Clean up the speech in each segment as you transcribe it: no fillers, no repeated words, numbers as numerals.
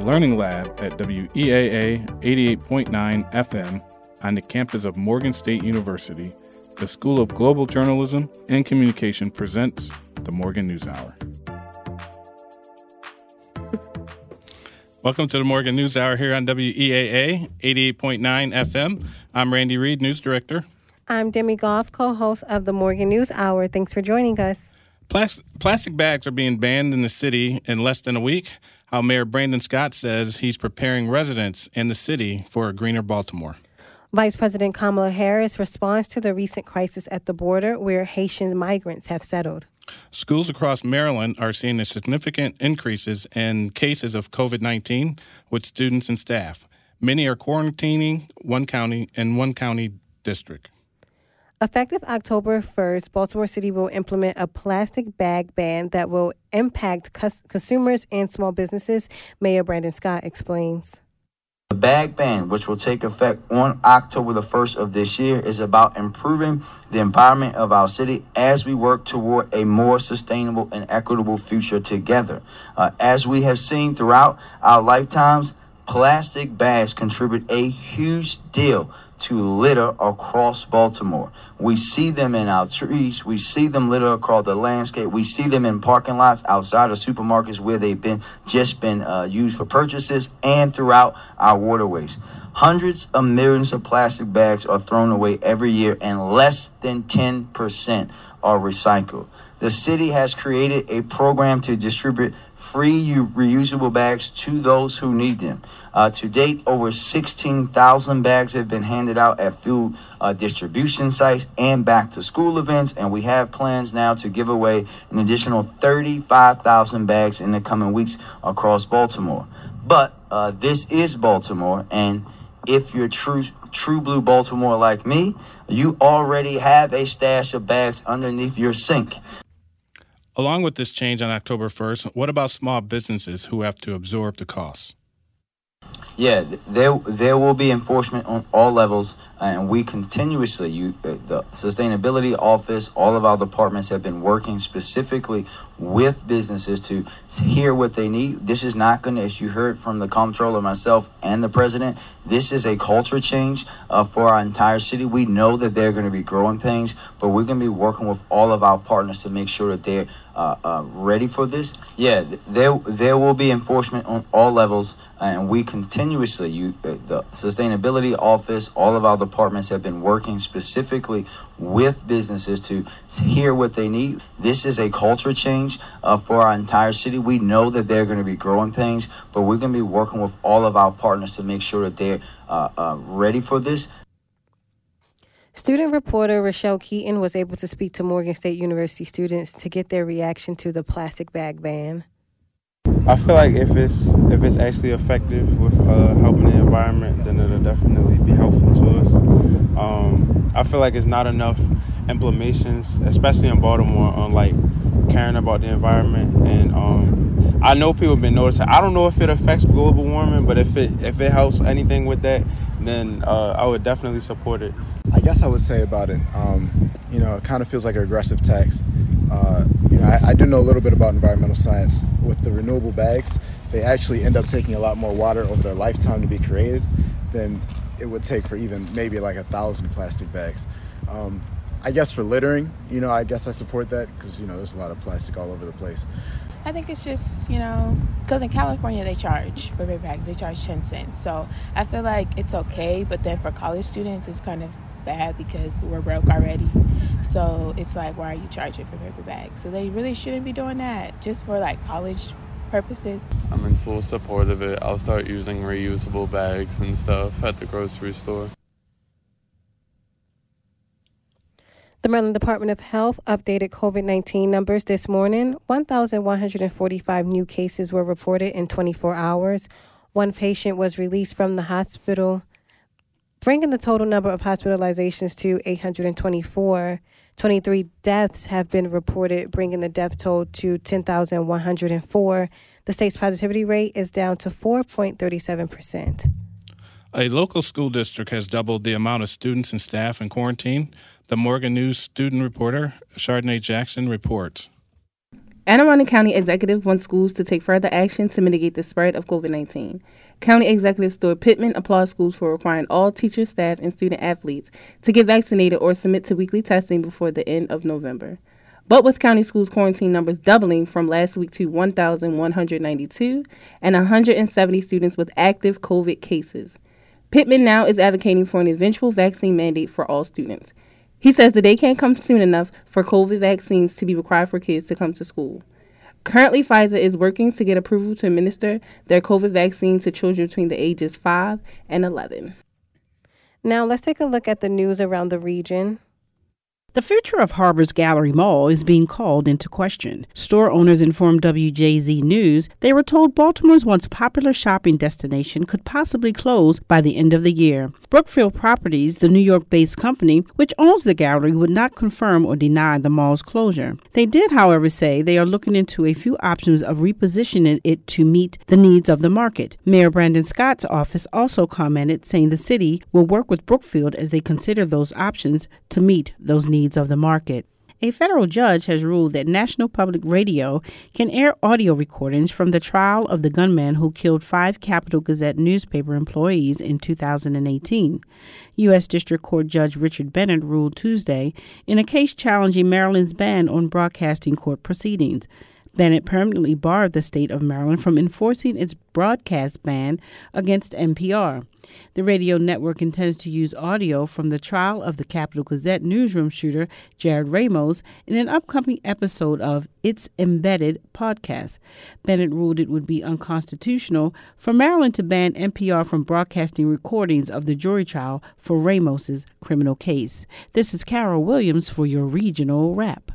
Learning Lab at WEAA 88.9 FM on the campus of Morgan State University. The School of Global Journalism and Communication presents the Morgan News Hour. Welcome to the Morgan News Hour here on WEAA 88.9 FM. I'm Randy Reed, News Director. I'm Demi Goff, co-host of the Morgan News Hour. Thanks for joining us. Plastic bags are being banned in the city in less than a week. How Mayor Brandon Scott says he's preparing residents in the city for a greener Baltimore. Vice President Kamala Harris responds to the recent crisis at the border where Haitian migrants have settled. Schools across Maryland are seeing significant increases in cases of COVID-19 with students and staff. Many are quarantining one county district. Effective October 1st, Baltimore City will implement a plastic bag ban that will impact consumers and small businesses. Mayor Brandon Scott explains. The bag ban, which will take effect on October the 1st of this year, is about improving the environment of our city as we work toward a more sustainable and equitable future together. As we have seen throughout our lifetimes, plastic bags contribute a huge deal to litter across Baltimore. We see them in our trees. We see them litter across the landscape. We see them in parking lots outside of supermarkets where they've been used for purchases and throughout our waterways. Hundreds of millions of plastic bags are thrown away every year and less than 10% are recycled. The city has created a program to distribute free reusable bags to those who need them. To date, over 16,000 bags have been handed out at food distribution sites and back-to-school events, and we have plans now to give away an additional 35,000 bags in the coming weeks across Baltimore. But this is Baltimore, and if you're true blue Baltimore like me, you already have a stash of bags underneath your sink. Along with this change on October 1st, what about small businesses who have to absorb the costs? Yeah, there will be enforcement on all levels, and we continuously, the Sustainability Office, all of our departments have been working specifically with businesses to hear what they need. This is not going to, as you heard from the comptroller, myself, and the president, this is a culture change for our entire city. We know that they're going to be growing things, but we're going to be working with all of our partners to make sure that they're ready for this. Yeah, there will be enforcement on all levels, and we continuously, the Sustainability Office, all of our departments have been working specifically with businesses to hear what they need. This is a culture change for our entire city. We know that they're going to be growing things, but we're going to be working with all of our partners to make sure that they're ready for this. Student reporter Rochelle Keaton was able to speak to Morgan State University students to get their reaction to the plastic bag ban. I feel like if it's actually effective with helping the environment, then it'll definitely be helpful to us. I feel like it's not enough implementations, especially in Baltimore, on like caring about the environment. And I know people have been noticing. I don't know if it affects global warming, but if it helps anything with that, then I would definitely support it. I guess I would say about it, it kind of feels like a regressive tax. I do know a little bit about environmental science. With the renewable bags, they actually end up taking a lot more water over their lifetime to be created than it would take for even maybe like 1,000 plastic bags. I guess for littering, I guess I support that because, there's a lot of plastic all over the place. I think it's just, because in California they charge for paper bags, they charge 10 cents. So I feel like it's okay, but then for college students it's kind of bad because we're broke already. So it's like, why are you charging for paper bags? So they really shouldn't be doing that just for like college purposes. I'm in full support of it. I'll start using reusable bags and stuff at the grocery store. The Maryland Department of Health updated COVID-19 numbers this morning. 1,145 new cases were reported in 24 hours. One patient was released from the hospital, bringing the total number of hospitalizations to 824. 23 deaths have been reported, bringing the death toll to 10,104. The state's positivity rate is down to 4.37%. A local school district has doubled the amount of students and staff in quarantine. The Morgan News student reporter, Chardonnay Jackson, reports. Anne Arundel County Executive wants schools to take further action to mitigate the spread of COVID-19. County Executive Stuart Pittman applauds schools for requiring all teachers, staff, and student athletes to get vaccinated or submit to weekly testing before the end of November. But with county schools' quarantine numbers doubling from last week to 1,192 and 170 students with active COVID cases, Pittman now is advocating for an eventual vaccine mandate for all students. He says the day can't come soon enough for COVID vaccines to be required for kids to come to school. Currently, Pfizer is working to get approval to administer their COVID vaccine to children between the ages 5 and 11. Now let's take a look at the news around the region. The future of Harbor's Gallery Mall is being called into question. Store owners informed WJZ News they were told Baltimore's once popular shopping destination could possibly close by the end of the year. Brookfield Properties, the New York-based company which owns the gallery, would not confirm or deny the mall's closure. They did, however, say they are looking into a few options of repositioning it to meet the needs of the market. Mayor Brandon Scott's office also commented, saying the city will work with Brookfield as they consider those options to meet those needs of the market. A federal judge has ruled that National Public Radio can air audio recordings from the trial of the gunman who killed 5 Capital Gazette newspaper employees in 2018. U.S. District Court Judge Richard Bennett ruled Tuesday in a case challenging Maryland's ban on broadcasting court proceedings. Bennett permanently barred the state of Maryland from enforcing its broadcast ban against NPR. The radio network intends to use audio from the trial of the Capital Gazette newsroom shooter Jared Ramos in an upcoming episode of It's Embedded podcast. Bennett ruled it would be unconstitutional for Maryland to ban NPR from broadcasting recordings of the jury trial for Ramos's criminal case. This is Carol Williams for your regional wrap.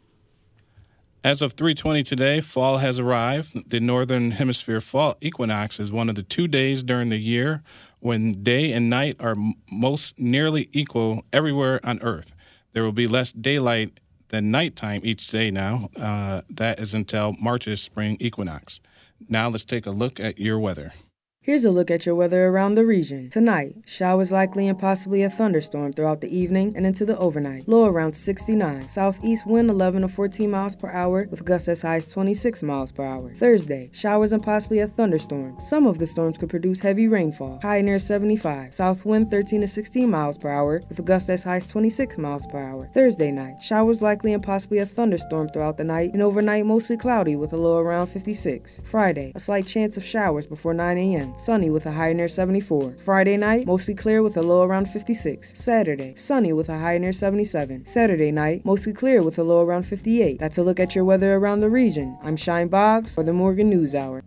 As of 3:20 today, fall has arrived. The Northern Hemisphere fall equinox is one of the 2 days during the year when day and night are most nearly equal everywhere on Earth. There will be less daylight than nighttime each day now. That is until March's spring equinox. Now let's take a look at your weather. Here's a look at your weather around the region. Tonight, showers likely and possibly a thunderstorm throughout the evening and into the overnight. Low around 69. Southeast wind 11 to 14 miles per hour with gusts as high as 26 miles per hour. Thursday, showers and possibly a thunderstorm. Some of the storms could produce heavy rainfall. High near 75. South wind 13 to 16 miles per hour with gusts as high as 26 miles per hour. Thursday night, showers likely and possibly a thunderstorm throughout the night and overnight mostly cloudy with a low around 56. Friday, a slight chance of showers before 9 a.m. Sunny with a high near 74. Friday night, mostly clear with a low around 56. Saturday, sunny with a high near 77. Saturday night, mostly clear with a low around 58. That's a look at your weather around the region. I'm Shine Boggs for the Morgan News Hour.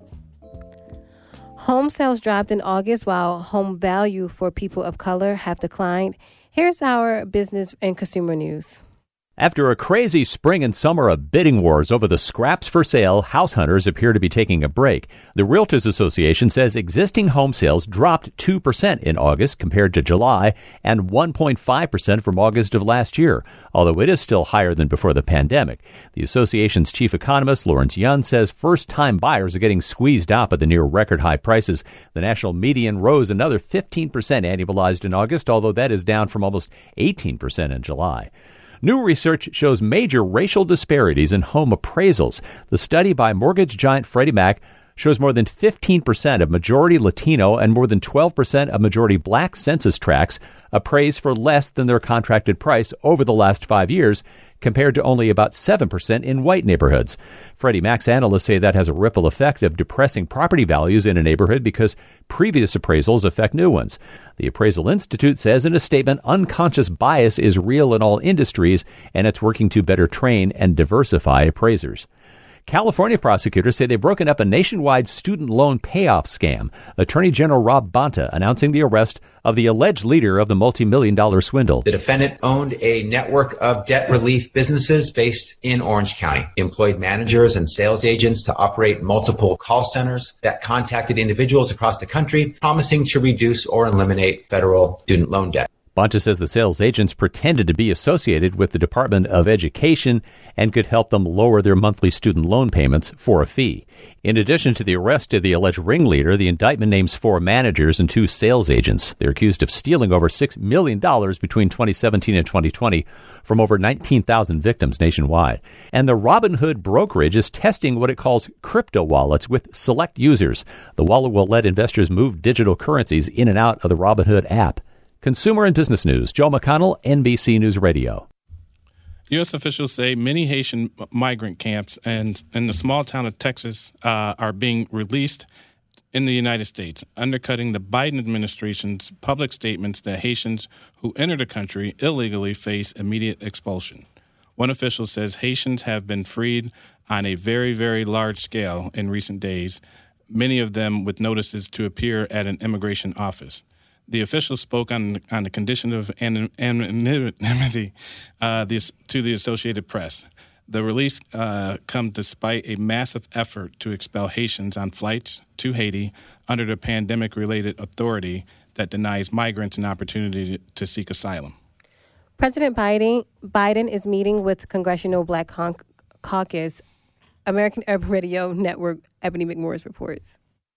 Home sales dropped in August while home value for people of color have declined. Here's our business and consumer news. After a crazy spring and summer of bidding wars over the scraps for sale, house hunters appear to be taking a break. The Realtors Association says existing home sales dropped 2% in August compared to July and 1.5% from August of last year, although it is still higher than before the pandemic. The association's chief economist, Lawrence Yun, says first-time buyers are getting squeezed out by the near record-high prices. The national median rose another 15% annualized in August, although that is down from almost 18% in July. New research shows major racial disparities in home appraisals. The study by mortgage giant Freddie Mac shows more than 15% of majority Latino and more than 12% of majority black census tracts appraised for less than their contracted price over the last 5 years, compared to only about 7% in white neighborhoods. Freddie Mac's analysts say that has a ripple effect of depressing property values in a neighborhood because previous appraisals affect new ones. The Appraisal Institute says in a statement, unconscious bias is real in all industries, and it's working to better train and diversify appraisers. California prosecutors say they've broken up a nationwide student loan payoff scam. Attorney General Rob Bonta announcing the arrest of the alleged leader of the multi-million-dollar swindle. The defendant owned a network of debt relief businesses based in Orange County, employed managers and sales agents to operate multiple call centers that contacted individuals across the country, promising to reduce or eliminate federal student loan debt. Bonta says the sales agents pretended to be associated with the Department of Education and could help them lower their monthly student loan payments for a fee. In addition to the arrest of the alleged ringleader, the indictment names 4 managers and 2 sales agents. They're accused of stealing over $6 million between 2017 and 2020 from over 19,000 victims nationwide. And the Robinhood brokerage is testing what it calls crypto wallets with select users. The wallet will let investors move digital currencies in and out of the Robinhood app. Consumer and Business News, Joe McConnell, NBC News Radio. U.S. officials say many Haitian migrant camps and in the small town of Texas are being released in the United States, undercutting the Biden administration's public statements that Haitians who enter the country illegally face immediate expulsion. One official says Haitians have been freed on a very, very large scale in recent days, many of them with notices to appear at an immigration office. The official spoke on the condition of anonymity to the Associated Press. The release comes despite a massive effort to expel Haitians on flights to Haiti under the pandemic-related authority that denies migrants an opportunity to seek asylum. President Biden is meeting with Congressional Black Caucus. American Urban Radio Network, Ebony McMorris reports.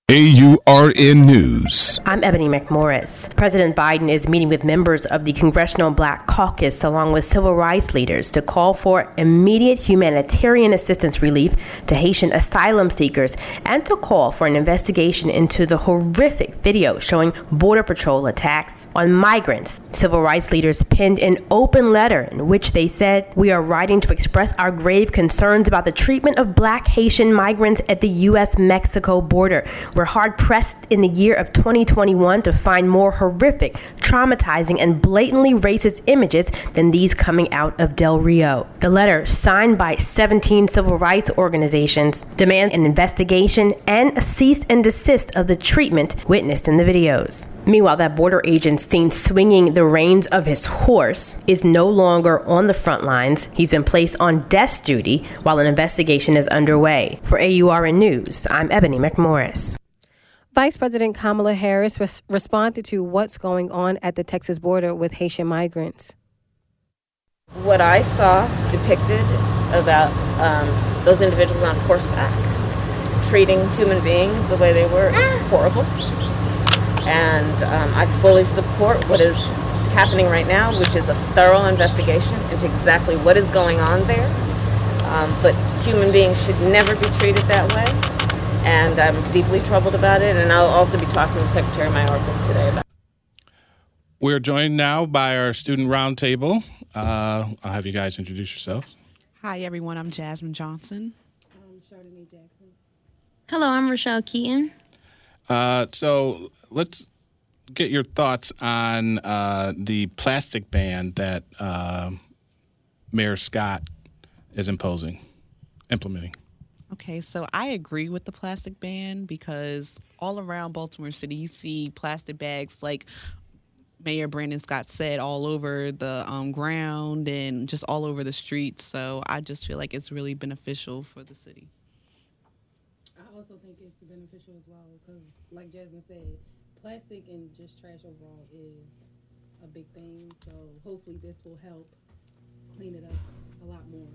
AURN News. I'm Ebony McMorris. President Biden is meeting with members of the Congressional Black Caucus along with civil rights leaders to call for immediate humanitarian assistance relief to Haitian asylum seekers and to call for an investigation into the horrific video showing Border Patrol attacks on migrants. Civil rights leaders penned an open letter in which they said, "We are writing to express our grave concerns about the treatment of Black Haitian migrants at the U.S.-Mexico border. We're hard-pressed in the year of 2021 to find more horrific, traumatizing, and blatantly racist images than these coming out of Del Rio." The letter, signed by 17 civil rights organizations, demands an investigation and a cease and desist of the treatment witnessed in the videos. Meanwhile, that border agent seen swinging the reins of his horse is no longer on the front lines. He's been placed on desk duty while an investigation is underway. For AURN News, I'm Ebony McMorris. Vice President Kamala Harris responded to what's going on at the Texas border with Haitian migrants. What I saw depicted about those individuals on horseback treating human beings the way they were is horrible. And I fully support what is happening right now, which is a thorough investigation into exactly what is going on there. But human beings should never be treated that way. And I'm deeply troubled about it, and I'll also be talking to Secretary Mayorkas today about it. We're joined now by our student roundtable. I'll have you guys introduce yourselves. Hi, everyone. I'm Jasmine Johnson. I'm Chardonnay Jackson. Hello, I'm Rochelle Keaton. So let's get your thoughts on the plastic ban that Mayor Scott is implementing. Okay, so I agree with the plastic ban because all around Baltimore City, you see plastic bags, like Mayor Brandon Scott said, all over the ground and just all over the streets. So I just feel like it's really beneficial for the city. I also think it's beneficial as well because, like Jasmine said, plastic and just trash overall is a big thing. So hopefully this will help clean it up a lot more.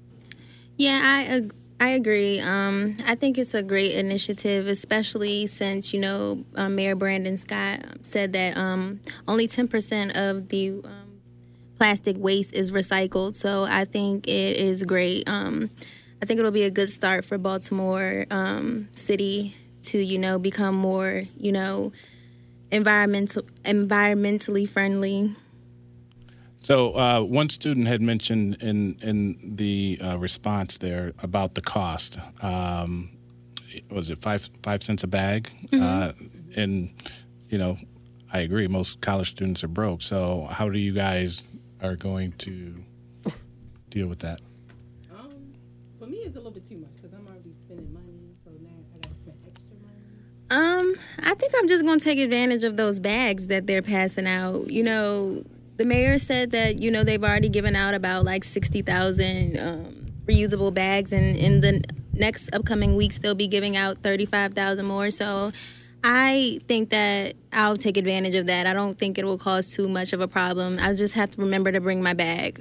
Yeah, I agree. I think it's a great initiative, especially since, Mayor Brandon Scott said that only 10% of the plastic waste is recycled. So I think it is great. I think it'll be a good start for Baltimore City to, become more, environmentally friendly. So one student had mentioned in the response there about the cost. Was it 5 cents a bag? Mm-hmm. And I agree. Most college students are broke. So how do you guys are going to deal with that? For me, it's a little bit too much because I'm already spending money. So now I got to spend extra money. I think I'm just going to take advantage of those bags that they're passing out. The mayor said that, they've already given out about like 60,000 reusable bags. And in the next upcoming weeks, they'll be giving out 35,000 more. So I think that I'll take advantage of that. I don't think it will cause too much of a problem. I just have to remember to bring my bag.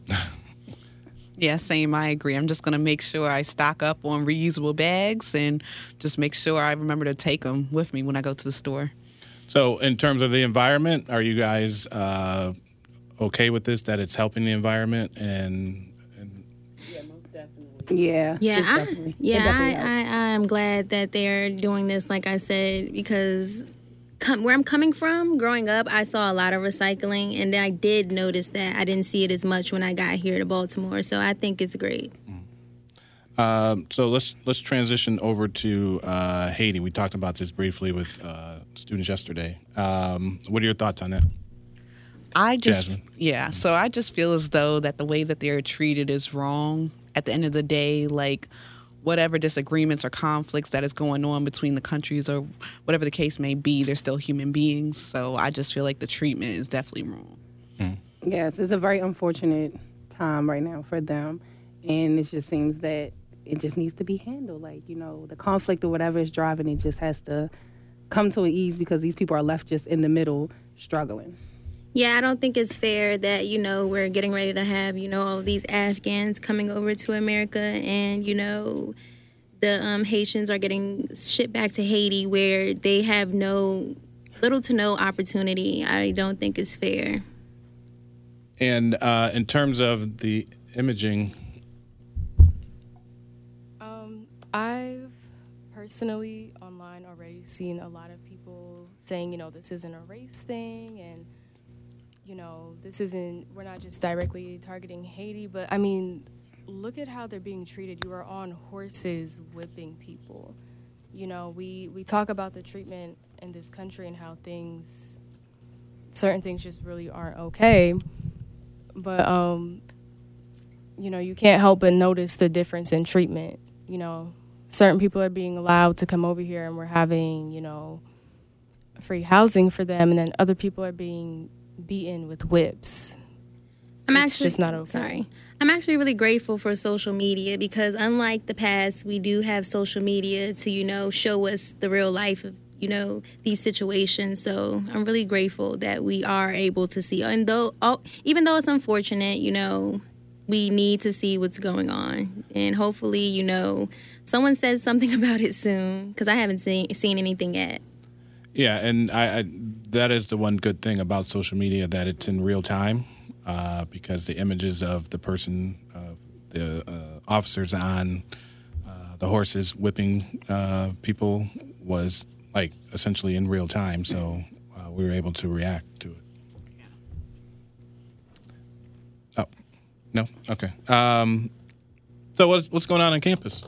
Yeah, same. I agree. I'm just going to make sure I stock up on reusable bags and just make sure I remember to take them with me when I go to the store. So in terms of the environment, are you guys okay with this, that it's helping the environment? Yeah, most definitely. I am glad that they're doing this, like I said, because where I'm coming from, growing up, I saw a lot of recycling, and then I did notice that I didn't see it as much when I got here to Baltimore. So I think it's great. So let's transition over to Haiti. We talked about this briefly with students yesterday. What are your thoughts on that? Jasmine? So I just feel as though that the way that they're treated is wrong. At the end of the day, like, whatever disagreements or conflicts that is going on between the countries or whatever the case may be, they're still human beings. So I just feel like the treatment is definitely wrong. Yes, it's a very unfortunate time right now for them. And it just seems that it just needs to be handled. Like, the conflict or whatever is driving it just has to come to an ease because these people are left just in the middle struggling. Yeah, I don't think it's fair that, we're getting ready to have, all these Afghans coming over to America and, the Haitians are getting shipped back to Haiti where they have little to no opportunity. I don't think it's fair. And in terms of the imaging, I've personally online already seen a lot of people saying, this isn't a race thing and we're not just directly targeting Haiti, but I mean, look at how they're being treated. You are on horses whipping people. We talk about the treatment in this country and how certain things just really aren't okay. But, you can't help but notice the difference in treatment. Certain people are being allowed to come over here and we're having, free housing for them. And then other people are being beaten with whips. It's just not okay. I'm actually really grateful for social media because unlike the past, we do have social media to, show us the real life of, these situations. So I'm really grateful that we are able to see. And even though it's unfortunate, we need to see what's going on. And hopefully, someone says something about it soon because I haven't seen anything yet. Yeah, and I that is the one good thing about social media, that it's in real time, because the images of the person, the officers on the horses whipping people was like essentially in real time, so we were able to react to it. Oh, no? Okay. So what's going on campus?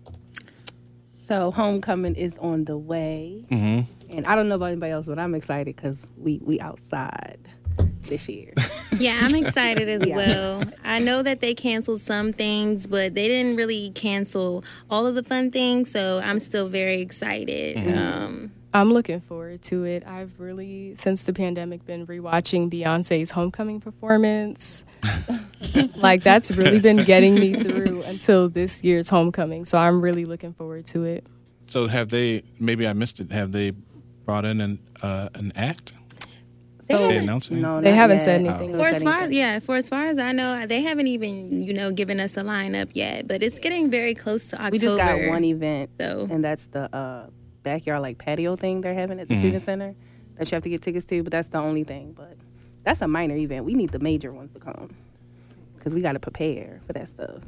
So homecoming is on the way. Mm-hmm. And I don't know about anybody else, but I'm excited because we outside this year. Yeah, I'm excited as well. I know that they canceled some things, but they didn't really cancel all of the fun things, so I'm still very excited. Mm-hmm. I'm looking forward to it. I've really, since the pandemic, been rewatching Beyonce's homecoming performance. Like, that's really been getting me through until this year's homecoming, so I'm really looking forward to it. So have they, maybe I missed it, have they brought in an act? They announced it? No, they haven't said anything. For as far as I know, they haven't even, given us a lineup yet. But it's getting very close to October. We just got one event, and that's the backyard patio thing they're having at the student center that you have to get tickets to. But that's the only thing. But that's a minor event. We need the major ones to come because we got to prepare for that stuff.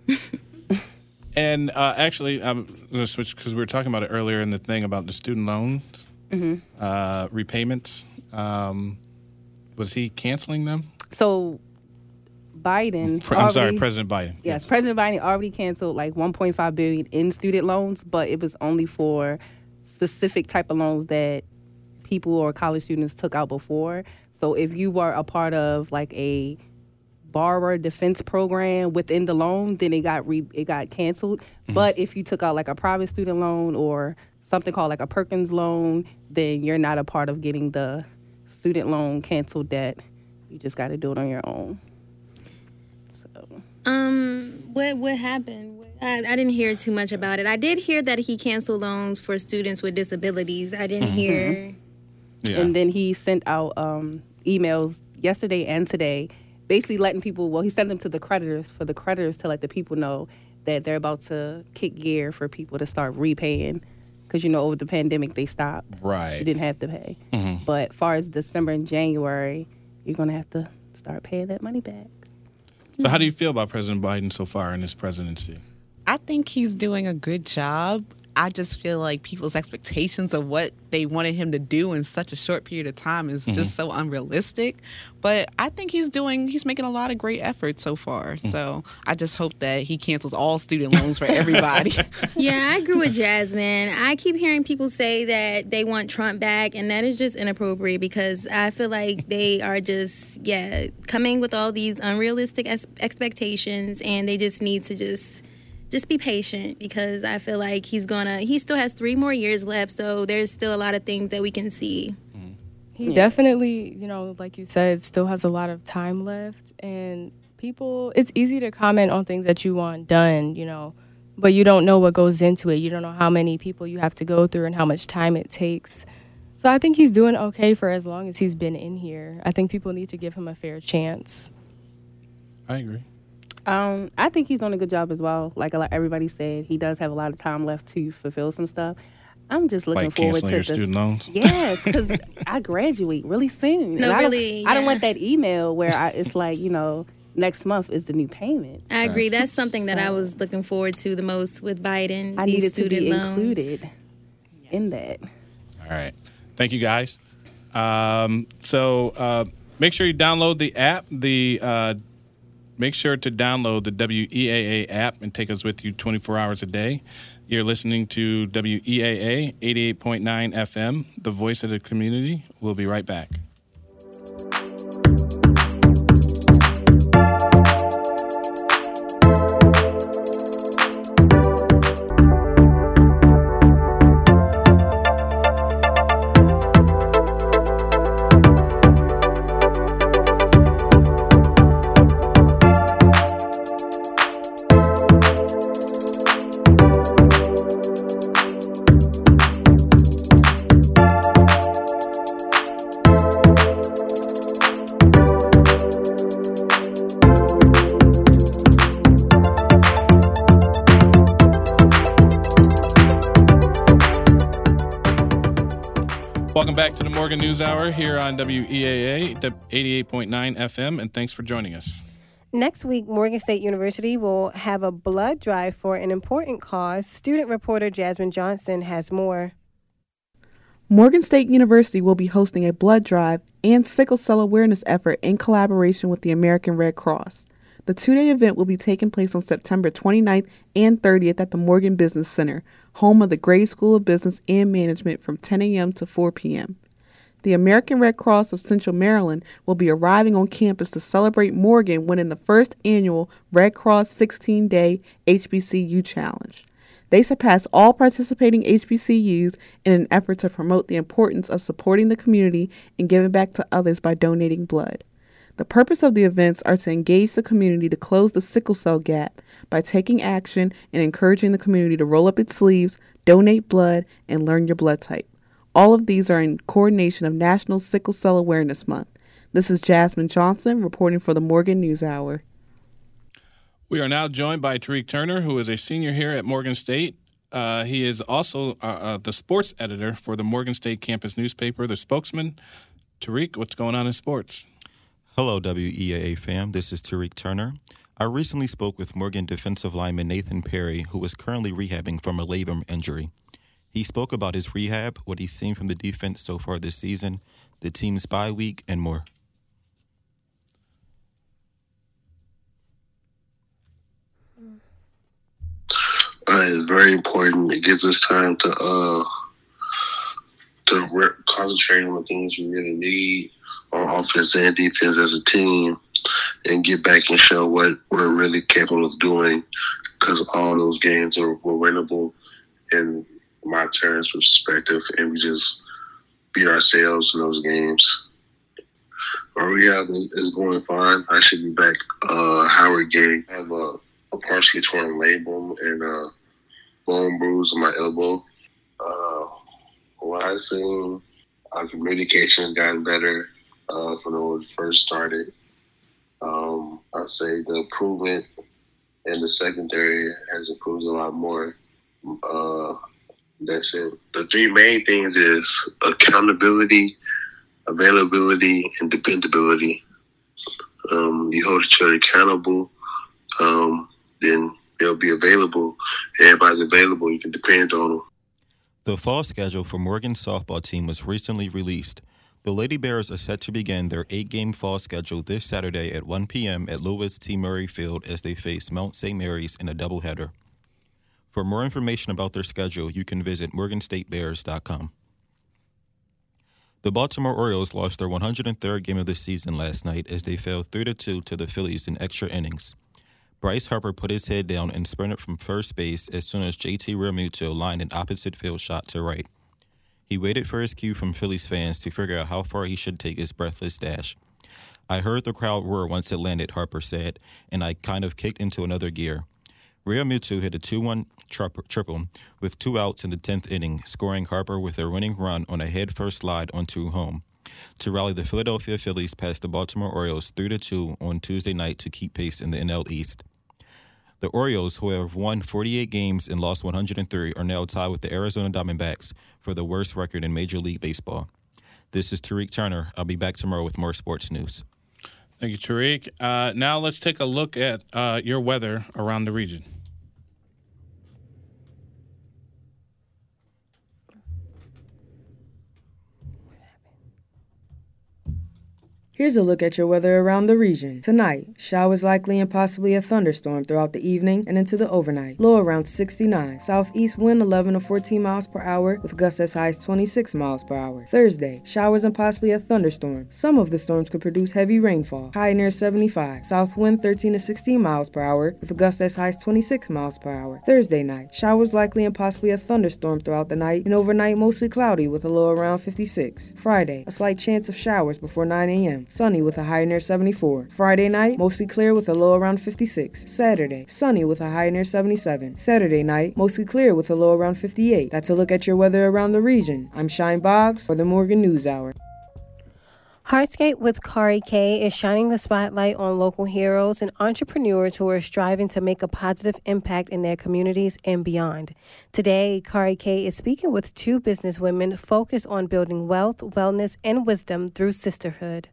And actually, I'm going to switch because we were talking about it earlier in the thing about the student loans repayments. Was he canceling them? So President Biden. Yes, President Biden already canceled like $1.5 billion in student loans, but it was only for specific type of loans that people or college students took out before. So if you were a part of like a borrower defense program within the loan, then it got canceled. Mm-hmm. But if you took out like a private student loan or something called like a Perkins loan, then you're not a part of getting the student loan canceled debt. You just got to do it on your own. So what happened? I didn't hear too much about it. I did hear that he canceled loans for students with disabilities. I didn't hear. Yeah. And then he sent out emails yesterday and today, basically letting people, well, he sent them to the creditors, for the creditors to let the people know that they're about to kick gear for people to start repaying. Because, over the pandemic, they stopped. Right. You didn't have to pay. Mm-hmm. But as far as December and January, you're going to have to start paying that money back. So how do you feel about President Biden so far in his presidency? I think he's doing a good job. I just feel like people's expectations of what they wanted him to do in such a short period of time is just so unrealistic. But I think he's making a lot of great efforts so far. So I just hope that he cancels all student loans for everybody. Yeah, I agree with Jasmine. I keep hearing people say that they want Trump back, and that is just inappropriate because I feel like they are just, coming with all these unrealistic expectations, and they just need to just be patient because I feel like he still has 3 more years left, so there's still a lot of things that we can see. He definitely, like you said, still has a lot of time left, and it's easy to comment on things that you want done, but you don't know what goes into it. You don't know how many people you have to go through and how much time it takes. So I think he's doing okay for as long as he's been in here. I think people need to give him a fair chance. I agree. I think he's doing a good job as well. Like everybody said, he does have a lot of time left to fulfill some stuff. I'm just looking forward to your student loans? Yes, because I graduate really soon. No, and really. I don't want that email where it's like, next month is the new payment. I agree. That's something that I was looking forward to the most with Biden. I these needed student to be loans. included in that. All right. Thank you, guys. So make sure you download the app. Make sure to download the WEAA app and take us with you 24 hours a day. You're listening to WEAA 88.9 FM, the voice of the community. We'll be right back. Welcome back to the Morgan News Hour here on WEAA 88.9 FM, and thanks for joining us. Next week, Morgan State University will have a blood drive for an important cause. Student reporter Jasmine Johnson has more. Morgan State University will be hosting a blood drive and sickle cell awareness effort in collaboration with the American Red Cross. The 2-day event will be taking place on September 29th and 30th at the Morgan Business Center, home of the Graves School of Business and Management, from 10 a.m. to 4 p.m. The American Red Cross of Central Maryland will be arriving on campus to celebrate Morgan winning the first annual Red Cross 16-Day HBCU Challenge. They surpassed all participating HBCUs in an effort to promote the importance of supporting the community and giving back to others by donating blood. The purpose of the events are to engage the community to close the sickle cell gap by taking action and encouraging the community to roll up its sleeves, donate blood, and learn your blood type. All of these are in coordination of National Sickle Cell Awareness Month. This is Jasmine Johnson reporting for the Morgan News Hour. We are now joined by Tariq Turner, who is a senior here at Morgan State. He is also the sports editor for the Morgan State campus newspaper, The Spokesman. Tariq, what's going on in sports? Hello, WEAA fam. This is Tariq Turner. I recently spoke with Morgan defensive lineman Nathan Perry, who is currently rehabbing from a labrum injury. He spoke about his rehab, what he's seen from the defense so far this season, the team's bye week, and more. It's very important. It gives us time to concentrate on the things we really need on offense and defense as a team, and get back and show what we're really capable of doing, because all those games were winnable in my terms perspective, and we just beat ourselves in those games. Our rehab is going fine. I should be back Howard game. I have a a partially torn labrum and a bone bruise in my elbow. What I've seen, our communication has gotten better from when we first started. I'd say the improvement in the secondary has improved a lot more. That's it. The three main things is accountability, availability, and dependability. You hold each other accountable, then they'll be available. Everybody's available. You can depend on them. The fall schedule for Morgan's softball team was recently released. The Lady Bears are set to begin their 8-game fall schedule this Saturday at 1 p.m. at Louis T. Murray Field as they face Mount St. Mary's in a doubleheader. For more information about their schedule, you can visit morganstatebears.com. The Baltimore Orioles lost their 103rd game of the season last night as they fell 3-2 to the Phillies in extra innings. Bryce Harper put his head down and sprinted from first base as soon as JT Realmuto lined an opposite field shot to right. He waited for his cue from Phillies fans to figure out how far he should take his breathless dash. I heard the crowd roar once it landed, Harper said, and I kind of kicked into another gear. Realmuto hit a 2-1 triple with 2 outs in the 10th inning, scoring Harper with a winning run on a head-first slide onto home to rally the Philadelphia Phillies past the Baltimore Orioles 3-2 on Tuesday night to keep pace in the NL East. The Orioles, who have won 48 games and lost 103, are now tied with the Arizona Diamondbacks for the worst record in Major League Baseball. This is Tariq Turner. I'll be back tomorrow with more sports news. Thank you, Tariq. Now let's take a look at your weather around the region. Here's a look at your weather around the region. Tonight, showers likely and possibly a thunderstorm throughout the evening and into the overnight. Low around 69. Southeast wind 11 to 14 miles per hour with gusts as high as 26 miles per hour. Thursday, showers and possibly a thunderstorm. Some of the storms could produce heavy rainfall. High near 75. South wind 13 to 16 miles per hour with gusts as high as 26 miles per hour. Thursday night, showers likely and possibly a thunderstorm throughout the night and overnight mostly cloudy with a low around 56. Friday, a slight chance of showers before 9 a.m. Sunny with a high near 74. Friday night, mostly clear with a low around 56. Saturday, sunny with a high near 77. Saturday night, mostly clear with a low around 58. That's a look at your weather around the region. I'm Shine Boggs for the Morgan News Hour. Hardscape with Kari K is shining the spotlight on local heroes and entrepreneurs who are striving to make a positive impact in their communities and beyond. Today, Kari K is speaking with 2 businesswomen focused on building wealth, wellness, and wisdom through sisterhood.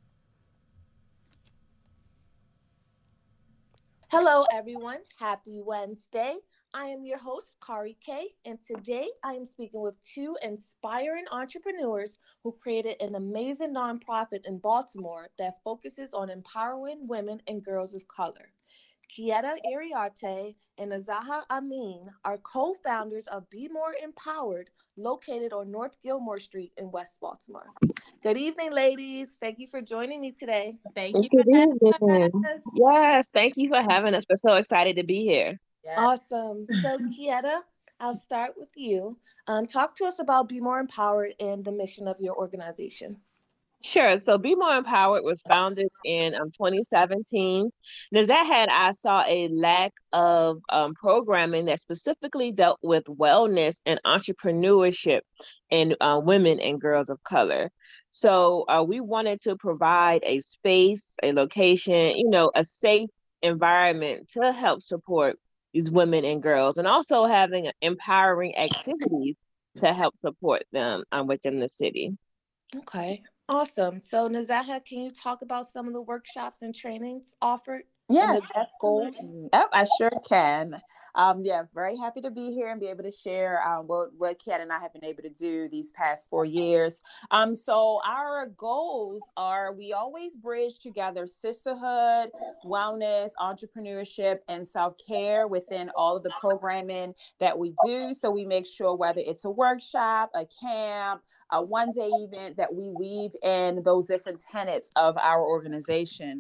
Hello, everyone. Happy Wednesday. I am your host, Kari K, and today I am speaking with 2 inspiring entrepreneurs who created an amazing nonprofit in Baltimore that focuses on empowering women and girls of color. Kieta Iriarte and Azaha Amin are co-founders of Be More Empowered, located on North Gilmore Street in West Baltimore. Good evening, ladies. Thank you for joining me today. Thank you for having us. Yes, thank you for having us. We're so excited to be here. Yes. Awesome. So, Kieta, I'll start with you. Talk to us about Be More Empowered and the mission of your organization. Sure. So Be More Empowered was founded in 2017. And I saw a lack of programming that specifically dealt with wellness and entrepreneurship in women and girls of color. So we wanted to provide a space, a location, a safe environment to help support these women and girls, and also having empowering activities to help support them within the city. Okay. Awesome. So, Nazaha, can you talk about some of the workshops and trainings offered? Yes, goals? Yep, I sure can. Very happy to be here and be able to share what Kat and I have been able to do these past 4 years. So our goals are, we always bridge together sisterhood, wellness, entrepreneurship, and self-care within all of the programming that we do. So we make sure whether it's a workshop, a camp, a one-day event, that we weave in those different tenets of our organization.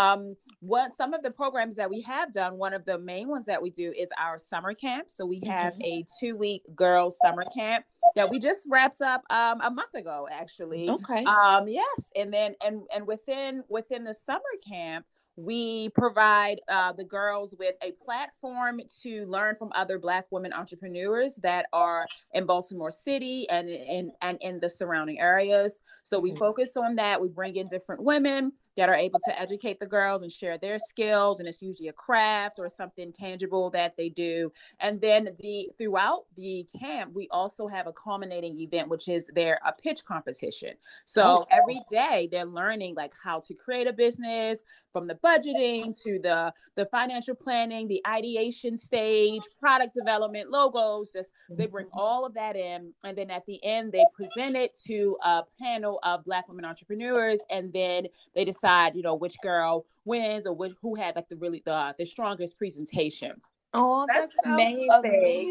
Some of the programs that we have done, one of the main ones that we do is our summer camp. So we have a 2-week girls summer camp that we just wraps up a month ago, actually. Okay. Yes, and then and within the summer camp, we provide the girls with a platform to learn from other Black women entrepreneurs that are in Baltimore City and in the surrounding areas. So we focus on that. We bring in different women that are able to educate the girls and share their skills. And it's usually a craft or something tangible that they do. And then throughout the camp, we also have a culminating event, which is a pitch competition. So every day they're learning like how to create a business, from the budgeting to the financial planning, the ideation stage, product development, logos, they bring all of that in. And then at the end, they present it to a panel of Black women entrepreneurs. And then they decide, which girl wins or who had like the strongest presentation. Oh, that's amazing.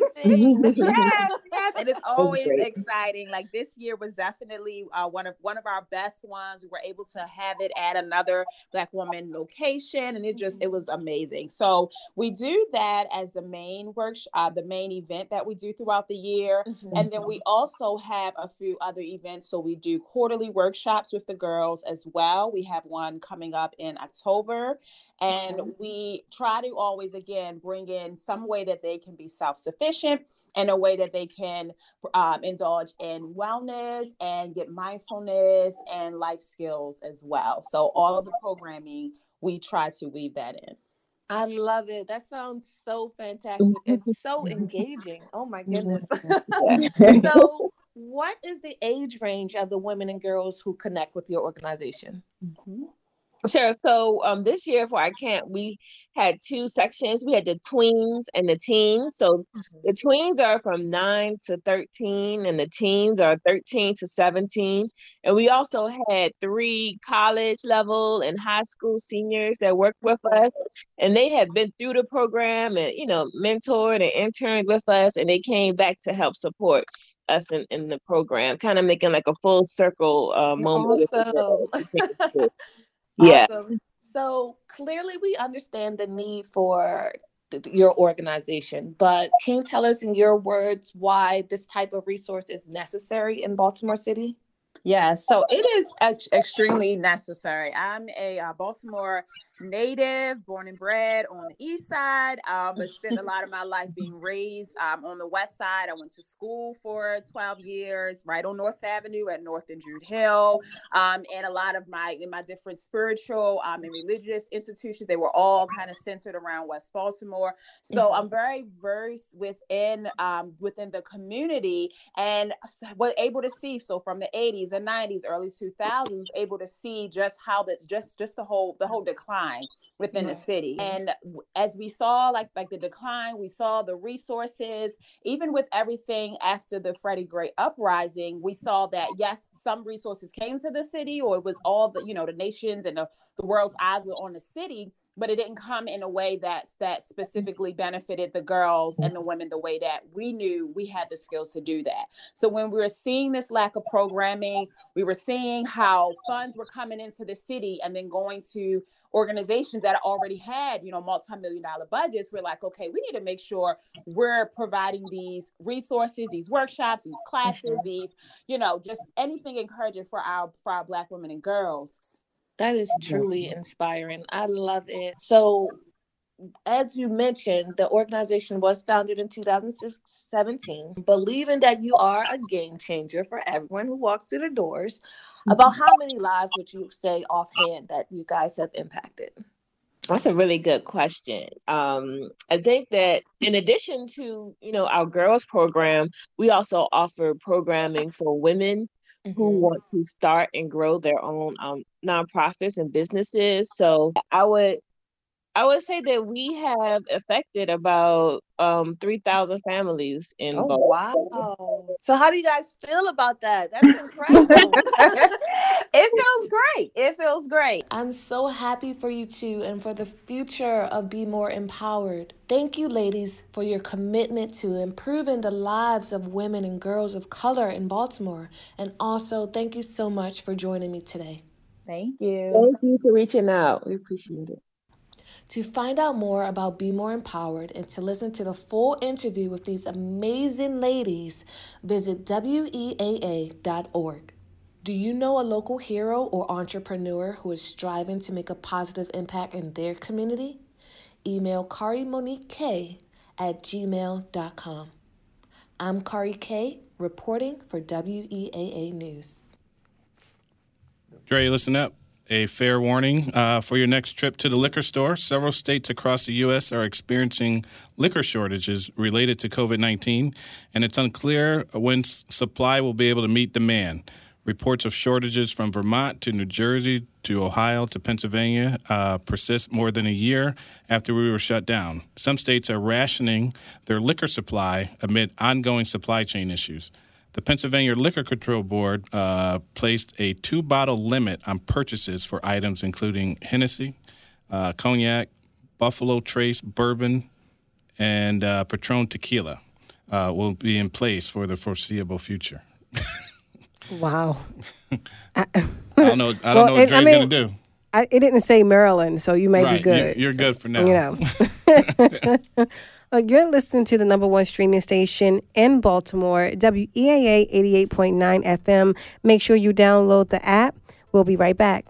Yes. And it's always exciting. Like this year was definitely one of our best ones. We were able to have it at another Black woman location, and it was amazing. So we do that as the main workshop, the main event that we do throughout the year. And then we also have a few other events. So we do quarterly workshops with the girls as well. We have one coming up in October. And we try to always, again, bring in some way that they can be self-sufficient and a way that they can indulge in wellness and get mindfulness and life skills as well. So all of the programming, we try to weave that in. I love it. That sounds so fantastic. It's so engaging. Oh my goodness. So what is the age range of the women and girls who connect with your organization? Sure. So this year for our camp, we had two sections. We had the tweens and the teens. So the tweens are from 9 to 13 and the teens are 13 to 17. And we also had 3 college level and high school seniors that worked with us. And they had been through the program and, mentored and interned with us. And they came back to help support us in the program, kind of making like a full circle moment. Awesome. Yeah. Awesome. So clearly we understand the need for your organization, but can you tell us in your words why this type of resource is necessary in Baltimore City? Yeah, so it is extremely necessary. I'm a Baltimore native, born and bred on the east side, but spent a lot of my life being raised on the west side. I went to school for 12 years, right on North Avenue at North and Druid Hill. And a lot of my different spiritual and religious institutions, they were all kind of centered around West Baltimore. So I'm very versed within the community and was able to see, so from the 80s and 90s, early 2000s, able to see just how that's just the whole decline within the city. And as we saw like the decline, we saw the resources, even with everything after the Freddie Gray uprising, we saw that yes, some resources came to the city, or it was all the nations and the world's eyes were on the city, but it didn't come in a way that specifically benefited the girls and the women the way that we knew we had the skills to do that. So when we were seeing this lack of programming, we were seeing how funds were coming into the city and then going to organizations that already had, multi-million-dollar budgets. We're like, okay, we need to make sure we're providing these resources, these workshops, these classes, these, just anything encouraging for our Black women and girls. That is truly inspiring. I love it. So as you mentioned, the organization was founded in 2017, believing that you are a game changer for everyone who walks through the doors. About how many lives would you say offhand that you guys have impacted? That's a really good question. I think that in addition to, our girls program, we also offer programming for women who want to start and grow their own nonprofits and businesses. So I would say that we have affected about 3,000 families in Baltimore. Wow. So how do you guys feel about that? That's incredible. It feels great. I'm so happy for you two and for the future of Be More Empowered. Thank you, ladies, for your commitment to improving the lives of women and girls of color in Baltimore. And also, thank you so much for joining me today. Thank you. Thank you for reaching out. We appreciate it. To find out more about Be More Empowered and to listen to the full interview with these amazing ladies, visit weaa.org. Do you know a local hero or entrepreneur who is striving to make a positive impact in their community? Email KariMoniqueK@gmail.com. I'm Kari K, reporting for WEAA News. Dre, listen up. A fair warning for your next trip to the liquor store. Several states across the U.S. are experiencing liquor shortages related to COVID-19, and it's unclear when supply will be able to meet demand. Reports of shortages from Vermont to New Jersey to Ohio to Pennsylvania persist more than a year after we were shut down. Some states are rationing their liquor supply amid ongoing supply chain issues. The Pennsylvania Liquor Control Board placed a 2-bottle limit on purchases for items including Hennessy, cognac, Buffalo Trace, bourbon, and Patron tequila will be in place for the foreseeable future. Wow. I don't know what Dre's going to do. It didn't say Maryland, so you may be good. You're good for now. You know. You're listening to the number one streaming station in Baltimore, WEAA 88.9 FM. Make sure you download the app. We'll be right back.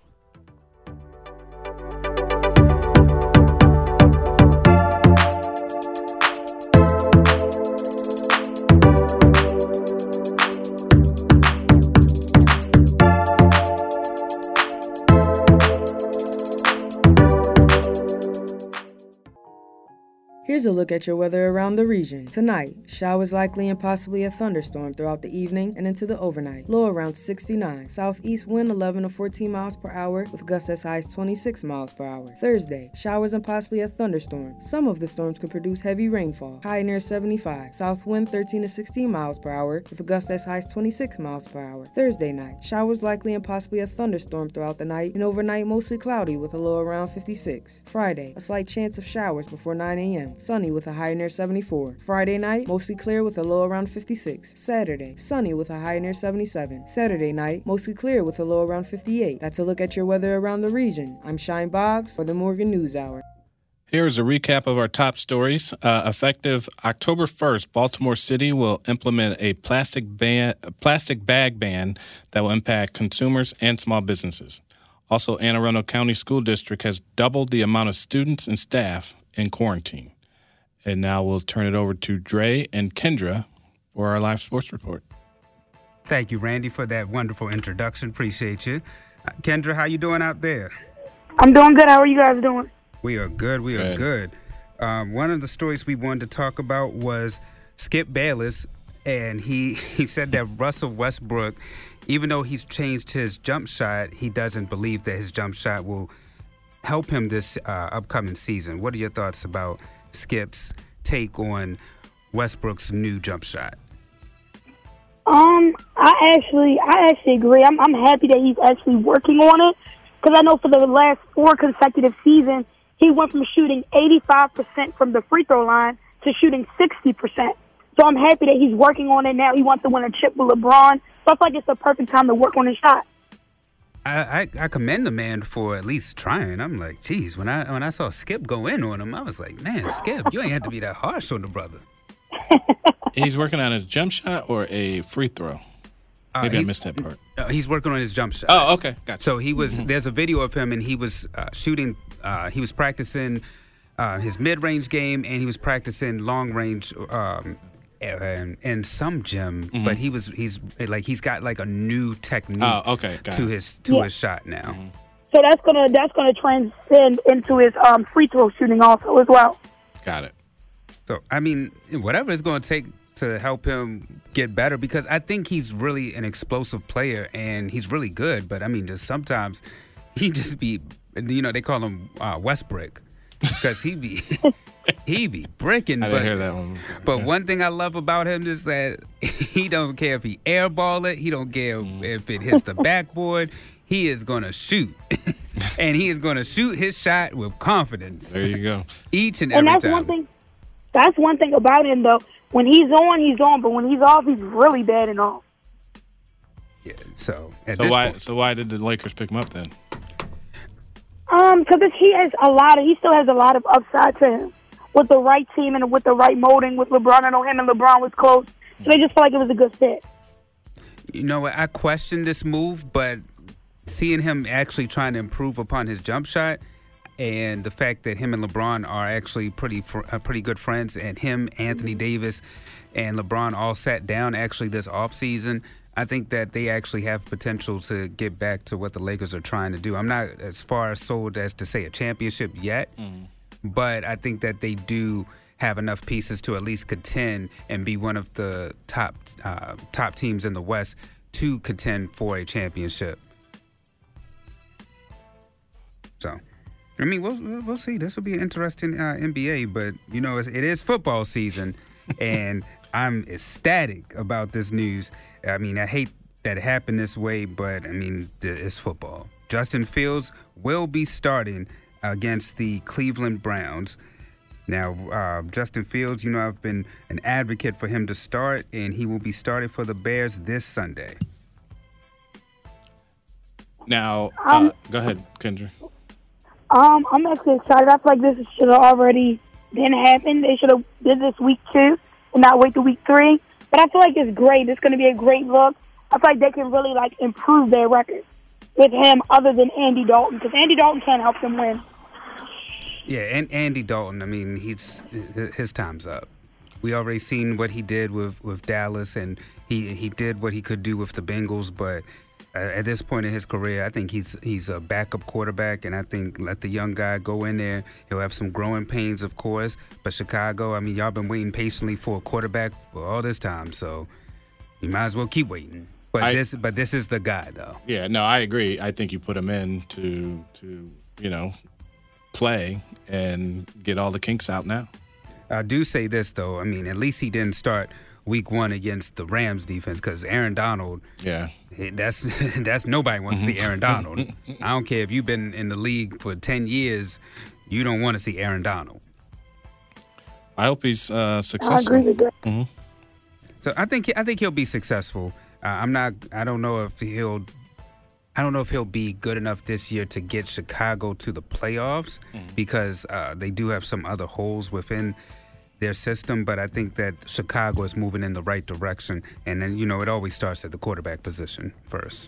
Here's a look at your weather around the region. Tonight, showers likely and possibly a thunderstorm throughout the evening and into the overnight. Low around 69. Southeast wind 11 to 14 miles per hour with gusts as high as 26 miles per hour. Thursday, showers and possibly a thunderstorm. Some of the storms could produce heavy rainfall. High near 75. South wind 13 to 16 miles per hour with gusts as high as 26 miles per hour. Thursday night, showers likely and possibly a thunderstorm throughout the night and overnight mostly cloudy with a low around 56. Friday, a slight chance of showers before 9 a.m. Sunny with a high near 74. Friday night, mostly clear with a low around 56. Saturday, sunny with a high near 77. Saturday night, mostly clear with a low around 58. That's a look at your weather around the region. I'm Shine Boggs for the Morgan News Hour. Here's a recap of our top stories. Effective October 1st, Baltimore City will implement a plastic bag ban that will impact consumers and small businesses. Also, Anne Arundel County School District has doubled the amount of students and staff in quarantine. And now we'll turn it over to Dre and Kendra for our live sports report. Thank you, Randy, for that wonderful introduction. Appreciate you. Kendra, how you doing out there? I'm doing good. How are you guys doing? We are good. We are good. One of the stories we wanted to talk about was Skip Bayless, and he said that Russell Westbrook, even though he's changed his jump shot, he doesn't believe that his jump shot will help him this upcoming season. What are your thoughts about Skip's take on Westbrook's new jump shot? I actually agree. I'm happy that he's actually working on it, because I know for the last 4 consecutive seasons, he went from shooting 85% from the free throw line to shooting 60%. So I'm happy that he's working on it now. He wants to win a chip with LeBron. So I feel like it's the perfect time to work on his shot. I commend the man for at least trying. I'm like, geez, when I saw Skip go in on him, I was like, man, Skip, you ain't have to be that harsh on the brother. He's working on his jump shot or a free throw? Maybe I missed that part. He's working on his jump shot. Oh, okay. Gotcha. So he was. There's a video of him, and he was shooting. He was practicing his mid-range game, and he was practicing long-range in some gym. But he's got like a new technique. Oh, okay. To his shot now. So that's gonna transcend into his free throw shooting also as well. Got it. So I mean, whatever it's going to take to help him get better, because I think he's really an explosive player and he's really good. But I mean, just sometimes he just be, they call him Westbrick, because he be bricking. I didn't hear that one. But one thing I love about him is that he don't care if he airball it. He don't care if it hits the backboard. He is going to shoot. And he is going to shoot his shot with confidence. There you go. Each and every time. That's one thing about him, though. When he's on, he's on. But when he's off, he's really bad and off. Yeah, so why did the Lakers pick him up then? Because he still has a lot of upside to him. With the right team and with the right molding with LeBron. I know him and LeBron was close. So they just felt like it was a good fit. You know, I question this move, but seeing him actually trying to improve upon his jump shot and the fact that him and LeBron are actually pretty good friends, and him, Anthony Davis, and LeBron all sat down actually this offseason, I think that they actually have potential to get back to what the Lakers are trying to do. I'm not as far sold as to say a championship yet, but I think that they do have enough pieces to at least contend and be one of the top teams in the West to contend for a championship. So, I mean, we'll see. This will be an interesting NBA, but you know, it is football season, and I'm ecstatic about this news. I mean, I hate that it happened this way, but I mean, it's football. Justin Fields will be starting against the Cleveland Browns. Now, Justin Fields, you know, I've been an advocate for him to start, and he will be starting for the Bears this Sunday. Now, go ahead, Kendra. I'm actually excited. I feel like this should have already been happened. They should have did this week 2 and not wait to week 3. But I feel like it's great. It's going to be a great look. I feel like they can really improve their record with him, other than Andy Dalton, because Andy Dalton can't help them win. Yeah, and Andy Dalton, I mean, his time's up. We already seen what he did with Dallas, and he did what he could do with the Bengals, but at this point in his career, I think he's a backup quarterback, and I think let the young guy go in there. He'll have some growing pains, of course, but Chicago, I mean, y'all been waiting patiently for a quarterback for all this time, so you might as well keep waiting. But this is the guy, though. Yeah, no, I agree. I think you put him in to play and get all the kinks out now. I do say this, though. I mean, at least he didn't start week 1 against the Rams defense, because Aaron Donald, that's nobody wants to see Aaron Donald. I don't care if you've been in the league for 10 years, you don't want to see Aaron Donald. I hope he's successful. I agree with that. Mm-hmm. So I think he'll be successful. I don't know if he'll be good enough this year to get Chicago to the playoffs, because they do have some other holes within their system, but I think that Chicago is moving in the right direction. And then, it always starts at the quarterback position first.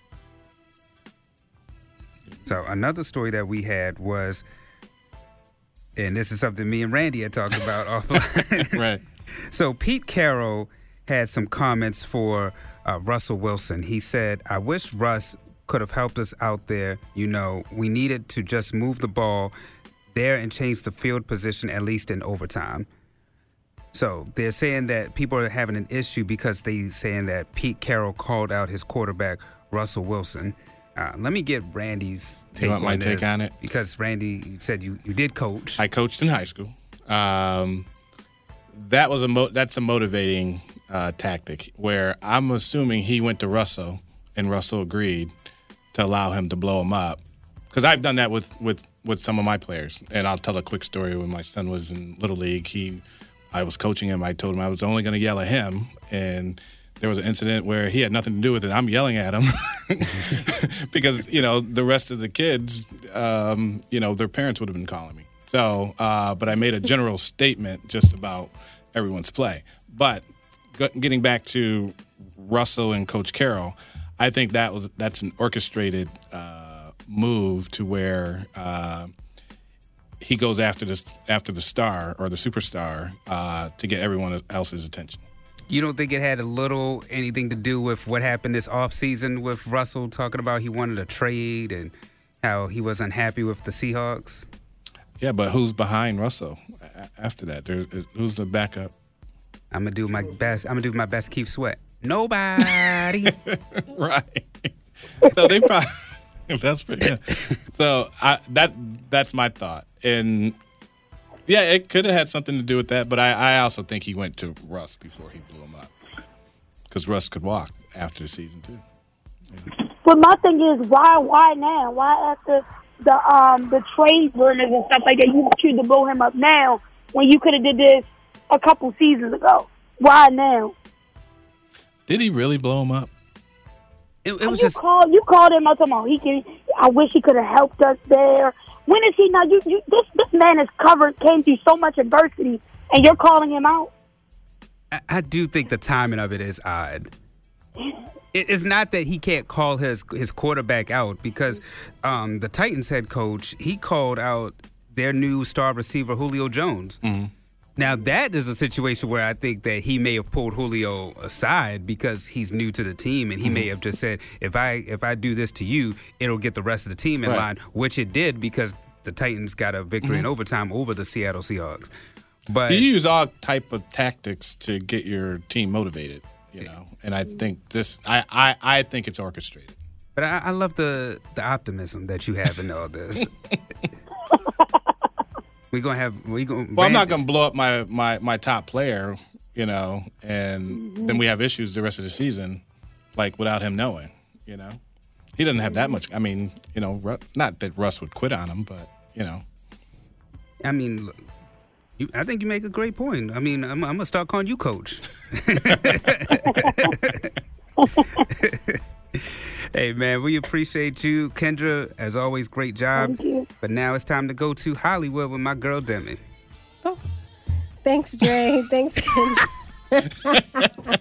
So another story that we had was, and this is something me and Randy had talked about offline. Right. So Pete Carroll had some comments for Russell Wilson. He said, "I wish Russ could have helped us out there. We needed to just move the ball there and change the field position, at least in overtime." So they're saying that people are having an issue because they're saying that Pete Carroll called out his quarterback, Russell Wilson. Let me get Randy's take on this. You want my take on it? Because Randy, you said you did coach. I coached in high school. That's a motivating tactic, where I'm assuming he went to Russell and Russell agreed to allow him to blow him up. Because I've done that with some of my players. And I'll tell a quick story. When my son was in Little League, I was coaching him. I told him I was only going to yell at him. And there was an incident where he had nothing to do with it. I'm yelling at him because, the rest of the kids, their parents would have been calling me. So, but I made a general statement just about everyone's play. But getting back to Russell and Coach Carroll, I think that's an orchestrated move to where he goes after the star or the superstar to get everyone else's attention. You don't think it had anything to do with what happened this offseason with Russell talking about he wanted a trade and how he was unhappy with the Seahawks? Yeah, but who's behind Russell after that? Who's the backup? I'm gonna do my best, Keith Sweat. Nobody. Right. So they probably. That's pretty good. So that's my thought. And yeah, it could have had something to do with that, but I also think he went to Russ before he blew him up, because Russ could walk after the season too. Yeah. But my thing is, why now? Why after the trade rumors and stuff like that, you choose to blow him up now when you could have did this a couple seasons ago? Why now? Did he really blow him up? It was you called him out tomorrow. I wish he could have helped us there. When is he now? This man came through so much adversity, and you're calling him out. I do think the timing of it is odd. it's not that he can't call his quarterback out, because the Titans head coach, he called out their new star receiver, Julio Jones. Mm-hmm. Now, that is a situation where I think that he may have pulled Julio aside because he's new to the team, and he may have just said, if I do this to you, it'll get the rest of the team in line, which it did, because the Titans got a victory in overtime over the Seattle Seahawks. But you use all type of tactics to get your team motivated, and I think I think it's orchestrated. But I love the optimism that you have in all this. Well, I'm not gonna blow up my top player, and then we have issues the rest of the season, like without him knowing, He doesn't have that much. I mean, not that Russ would quit on him, but I mean, I think you make a great point. I mean, I'm gonna start calling you coach. Hey, man, we appreciate you. Kendra, as always, great job. Thank you. But now it's time to go to Hollywood with my girl, Demi. Oh, thanks, Dre. Thanks, Kendra.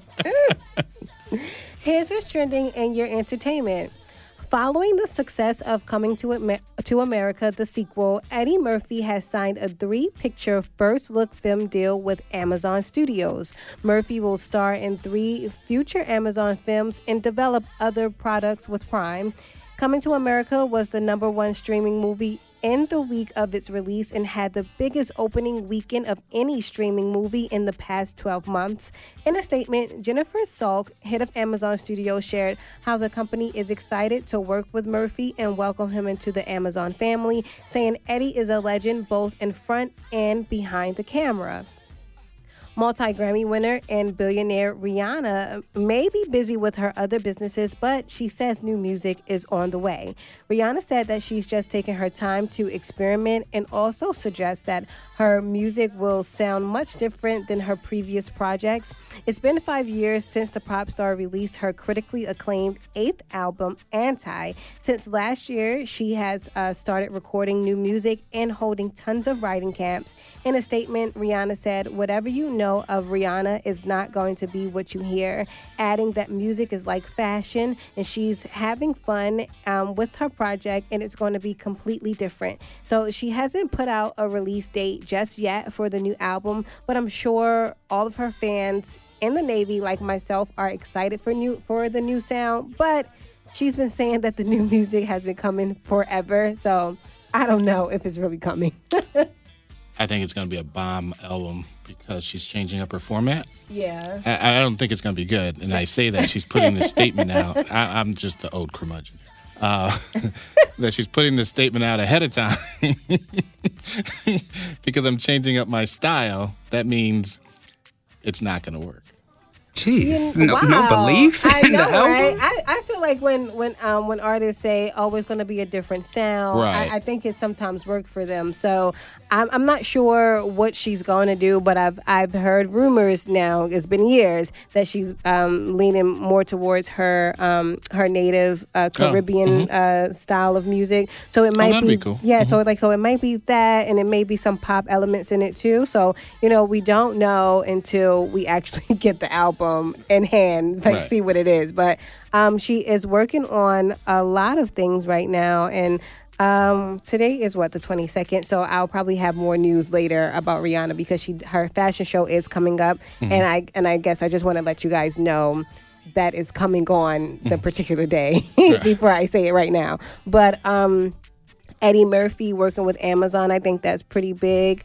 Here's what's trending in your entertainment. Following the success of Coming to America, the sequel, Eddie Murphy has signed a 3-picture first-look film deal with Amazon Studios. Murphy will star in 3 future Amazon films and develop other products with Prime. Coming to America was the #1 streaming movie in the week of its release and had the biggest opening weekend of any streaming movie in the past 12 months. In a statement, Jennifer Salk, head of Amazon Studios, shared how the company is excited to work with Murphy and welcome him into the Amazon family, saying Eddie is a legend both in front and behind the camera. Multi-Grammy winner and billionaire Rihanna may be busy with her other businesses, but she says new music is on the way. Rihanna said that she's just taking her time to experiment and also suggests that her music will sound much different than her previous projects. It's been 5 years since the pop star released her critically acclaimed 8th album, Anti. Since last year, she has started recording new music and holding tons of writing camps. In a statement, Rihanna said, "Whatever you know of Rihanna is not going to be what you hear," adding that music is like fashion and she's having fun with her project and it's going to be completely different. So she hasn't put out a release date just yet for the new album, but I'm sure all of her fans in the Navy, like myself, are excited for the new sound, but she's been saying that the new music has been coming forever, so I don't know if it's really coming. I think it's going to be a bomb album because she's changing up her format. Yeah. I don't think it's going to be good. And I say that she's putting this statement out. I'm just the old curmudgeon. That she's putting this statement out ahead of time because I'm changing up my style. That means it's not going to work. Jeez, no belief in the album. Right? I feel like when artists say, "Oh, it's going to be a different sound," right. I think it sometimes works for them. So I'm not sure what she's going to do, but I've heard rumors now. It's been years that she's leaning more towards her native Caribbean style of music. So it might be cool. Yeah. So it might be that, and it may be some pop elements in it too. So we don't know until we actually get the album in hand, see what it is. But she is working on a lot of things right now, and today is the 22nd, so I'll probably have more news later about Rihanna because her fashion show is coming up, and I guess I just want to let you guys know that is coming on the particular day before I say it right now. But Eddie Murphy working with Amazon, I think that's pretty big.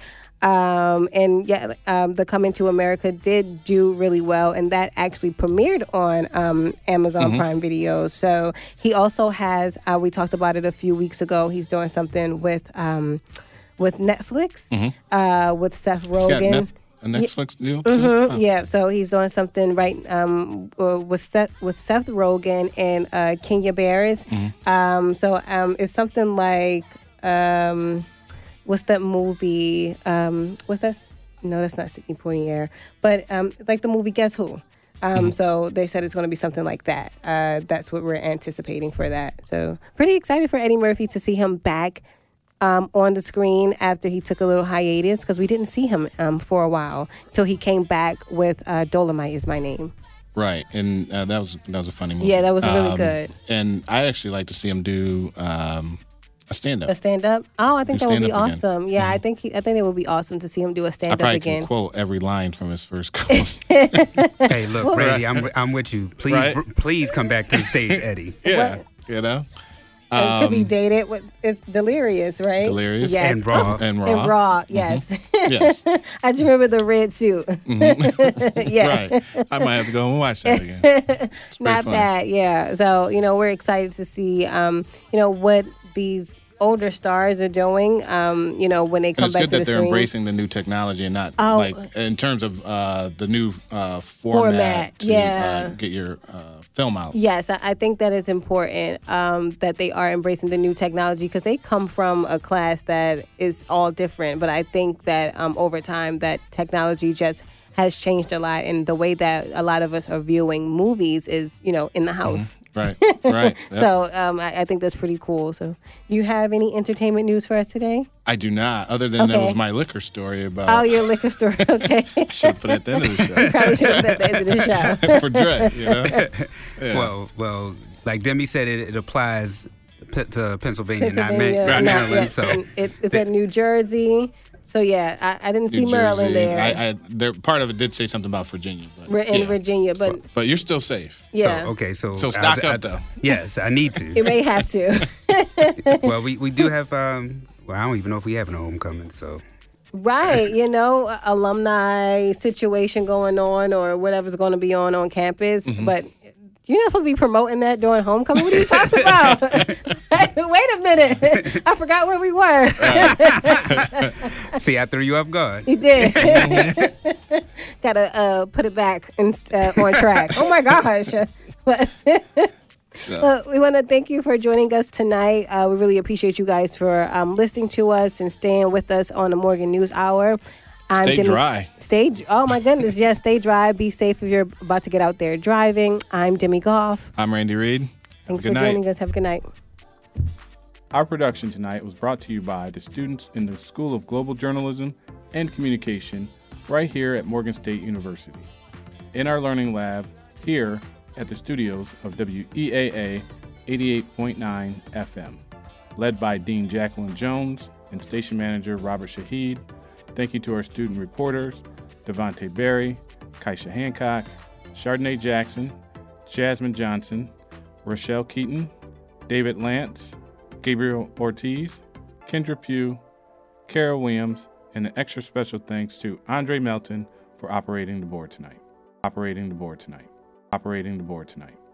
The Coming to America did do really well, and that actually premiered on Amazon Prime Video. So he also has, we talked about it a few weeks ago, he's doing something with Netflix, with Seth Rogen. A Netflix deal? Mm-hmm. Yeah, so he's doing something with Seth Rogen and Kenya Barris. It's something like... what's that movie? What's that? No, that's not Sidney Poitier. But like the movie Guess Who? So they said it's going to be something like that. That's what we're anticipating for that. So pretty excited for Eddie Murphy to see him back on the screen after he took a little hiatus because we didn't see him for a while until he came back with Dolomite Is My Name. Right, and that was a funny movie. Yeah, that was really good. And I actually like to see him do a stand-up. A stand-up? Oh, I think Do that would be stand-up again. awesome. Yeah, I think it would be awesome to see him do a I stand-up probably again. can quote every line from his first couple. Hey, look, Brady, I'm with you. Please, Right. please come back to the stage, Eddie. Yeah, you know. It could be dated. It's Delirious, right? Delirious. Yes. And Raw. And Raw. And Raw, yes. Yes. I just remember the red suit. Yeah. Right. I might have to go and watch that again. Not funny. bad, yeah. So, we're excited to see, what these older stars are doing, when they And come it's back good to the that they're screen. embracing the new technology and not Oh. like in terms of the new format Format, to yeah. get your film out. Yes, I think that is important that they are embracing the new technology because they come from a class that is all different. But I think that over time that technology just has changed a lot, and the way that a lot of us are viewing movies is, in the house. Right, right. Yep. So I think that's pretty cool. So do you have any entertainment news for us today? I do not, other than that Okay. was my liquor story about. Oh, your liquor store. Okay. I should have put it at the end of the show. Probably should have put it at the end of the show. For Dre, Yeah. Well, like Demi said, it applies to Pennsylvania, not Pennsylvania, Maryland. yet. So And it's at New Jersey. So yeah, I didn't see New Maryland Jersey. there. Part of it did say something about Virginia, but In Virginia, but but you're still safe. yeah, so stock up though. Yes, I need to. you may have to. Well, we do have. Well, I don't even know if we have a homecoming. So Right, alumni situation going on or whatever's going to be on campus, but you're not supposed to be promoting that during homecoming. What are you talking about? Wait a minute, I forgot where we were. see, I threw you off guard. You did. Gotta put it back on track. Oh my gosh. Well, we want to thank you for joining us tonight. We really appreciate you guys for listening to us and staying with us on the Morgan News Hour. Stay dry. Oh my goodness, yes, stay dry. Be safe if you're about to get out there driving. I'm Demi Goff. I'm Randy Reed. Thanks Good for night. joining us. Have a good night. Our production tonight was brought to you by the students in the School of Global Journalism and Communication right here at Morgan State University. In our learning lab here at the studios of WEAA 88.9 FM, led by Dean Jacqueline Jones and station manager Robert Shahid. Thank you to our student reporters, Devontae Berry, Kaisha Hancock, Chardonnay Jackson, Jasmine Johnson, Rochelle Keaton, David Lance, Gabriel Ortiz, Kendra Pugh, Kara Williams, and an extra special thanks to Andre Melton for operating the board tonight.